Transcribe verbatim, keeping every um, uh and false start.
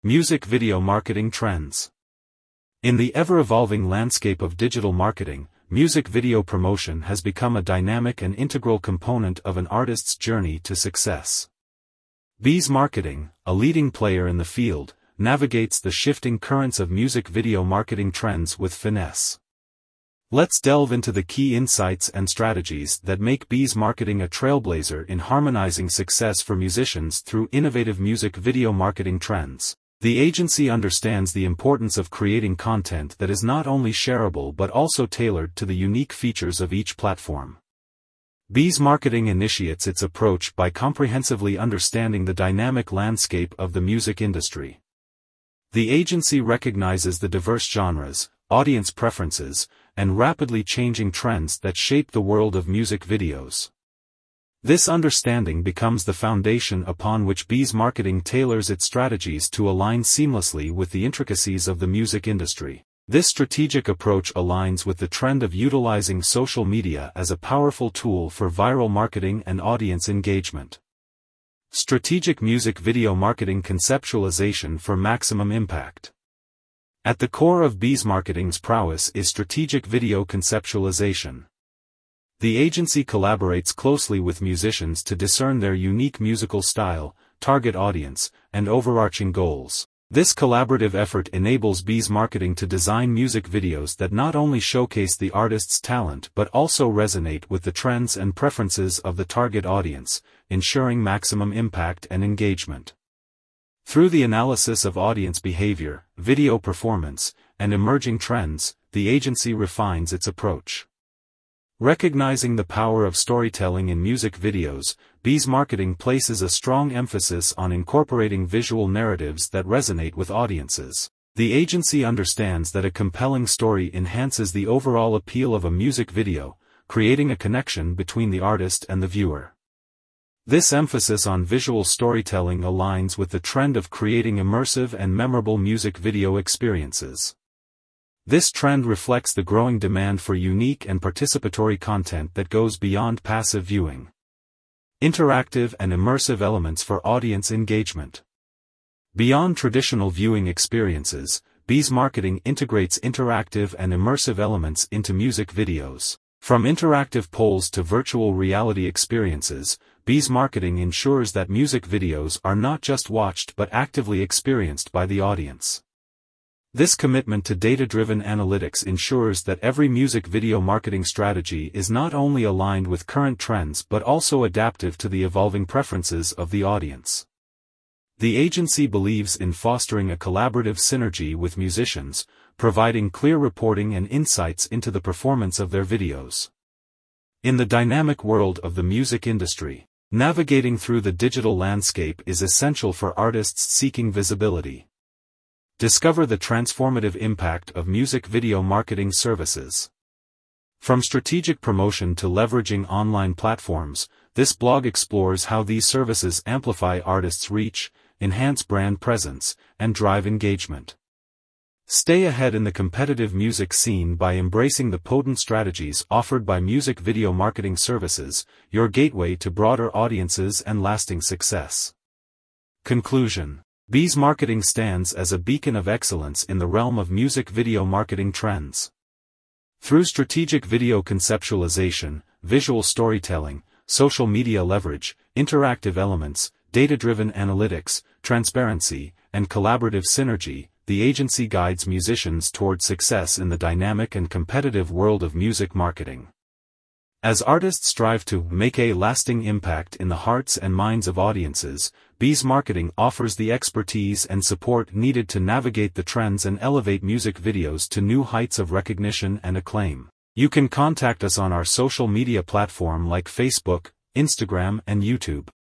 Music video marketing trends. In the ever-evolving landscape of digital marketing, music video promotion has become a dynamic and integral component of an artist's journey to success. Bees Marketing, a leading player in the field, navigates the shifting currents of music video marketing trends with finesse. Let's delve into the key insights and strategies that make Bees Marketing a trailblazer in harmonizing success for musicians through innovative music video marketing trends. The agency understands the importance of creating content that is not only shareable but also tailored to the unique features of each platform. Bees Marketing initiates its approach by comprehensively understanding the dynamic landscape of the music industry. The agency recognizes the diverse genres, audience preferences, and rapidly changing trends that shape the world of music videos. This understanding becomes the foundation upon which Bees Marketing tailors its strategies to align seamlessly with the intricacies of the music industry. This strategic approach aligns with the trend of utilizing social media as a powerful tool for viral marketing and audience engagement. Strategic music video marketing conceptualization for maximum impact. At the core of Bees Marketing's prowess is strategic video conceptualization. The agency collaborates closely with musicians to discern their unique musical style, target audience, and overarching goals. This collaborative effort enables Bees Marketing to design music videos that not only showcase the artist's talent but also resonate with the trends and preferences of the target audience, ensuring maximum impact and engagement. Through the analysis of audience behavior, video performance, and emerging trends, the agency refines its approach. Recognizing the power of storytelling in music videos, Bees Marketing places a strong emphasis on incorporating visual narratives that resonate with audiences. The agency understands that a compelling story enhances the overall appeal of a music video, creating a connection between the artist and the viewer. This emphasis on visual storytelling aligns with the trend of creating immersive and memorable music video experiences. This trend reflects the growing demand for unique and participatory content that goes beyond passive viewing. Interactive and immersive elements for audience engagement. Beyond traditional viewing experiences, Bees Marketing integrates interactive and immersive elements into music videos. From interactive polls to virtual reality experiences, Bees Marketing ensures that music videos are not just watched but actively experienced by the audience. This commitment to data-driven analytics ensures that every music video marketing strategy is not only aligned with current trends but also adaptive to the evolving preferences of the audience. The agency believes in fostering a collaborative synergy with musicians, providing clear reporting and insights into the performance of their videos. In the dynamic world of the music industry, navigating through the digital landscape is essential for artists seeking visibility. Discover the transformative impact of music video marketing services. From strategic promotion to leveraging online platforms, this blog explores how these services amplify artists' reach, enhance brand presence, and drive engagement. Stay ahead in the competitive music scene by embracing the potent strategies offered by music video marketing services, your gateway to broader audiences and lasting success. Conclusion. Bees Marketing stands as a beacon of excellence in the realm of music video marketing trends. Through strategic video conceptualization, visual storytelling, social media leverage, interactive elements, data-driven analytics, transparency, and collaborative synergy, the agency guides musicians toward success in the dynamic and competitive world of music marketing. As artists strive to make a lasting impact in the hearts and minds of audiences, Bees Marketing offers the expertise and support needed to navigate the trends and elevate music videos to new heights of recognition and acclaim. You can contact us on our social media platform like Facebook, Instagram, and YouTube.